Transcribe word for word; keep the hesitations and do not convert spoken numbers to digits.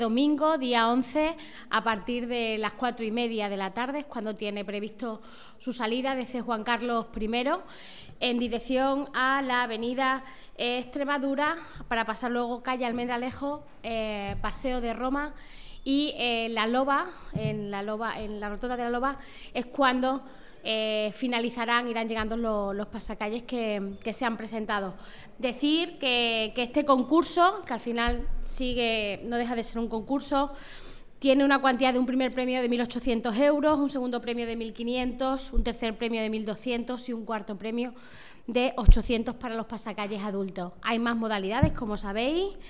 Domingo, día once, a partir de las cuatro y media de la tarde, es cuando tiene previsto su salida desde Juan Carlos primero en dirección a la avenida Extremadura para pasar luego calle Almendralejo, eh, Paseo de Roma y eh, la Loba, en la Loba, en la rotonda de la Loba, es cuando Eh, finalizarán, irán llegando los, los pasacalles que, que se han presentado. Decir que, que este concurso, que al final sigue, no deja de ser un concurso, tiene una cuantía de un primer premio de mil ochocientos euros, un segundo premio de mil quinientos, un tercer premio de mil doscientos y un cuarto premio de ochocientos para los pasacalles adultos. Hay más modalidades, como sabéis.